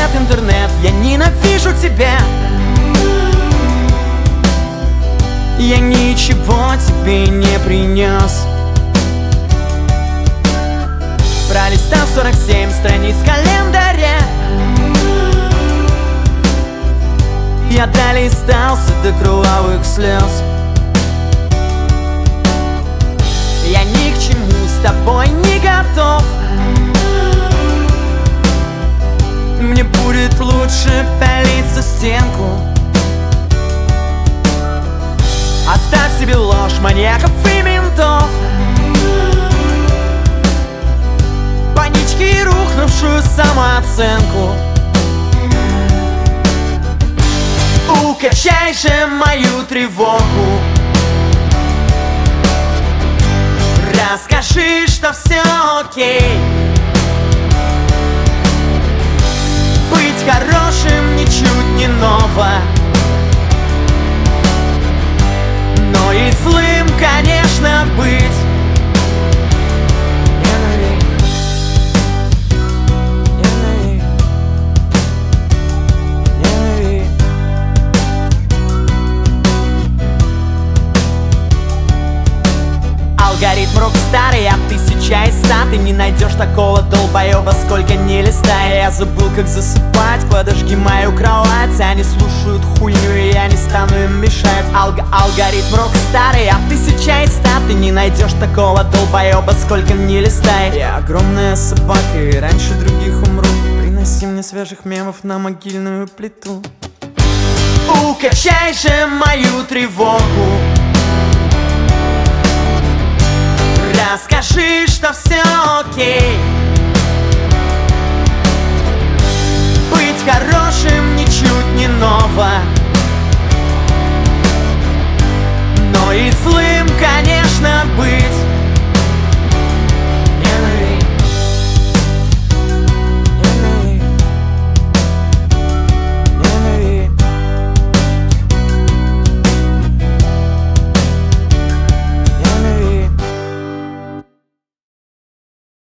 Привет, интернет, я ненавижу тебя. Я ничего тебе не принес. Пролистав 47 страниц календаря, я долистался до кровавых слез. Я ни к чему с тобой не готов. Мне будет лучше пялиться в стенку. Оставь себе ложь маньяков и ментов, панички и рухнувшую самооценку. Укачай же мою тревогу. Расскажи, что все окей. Быть хорошим ничуть не ново, но и злым, конечно, быть. Алгоритм рок-старый, от 1100 ты не найдешь такого долбоеба, сколько не листай. Я забыл, как засыпать, подожги мою кровать. Они слушают хуйню, и я не стану им мешать. Алгоритм рок-старый, от 1100 ты не найдешь такого долбоеба, сколько не листай. Я огромная собака, и раньше других умру. Приноси мне свежих мемов на могильную плиту. Укачай же мою тревогу. Расскажи, что все окей.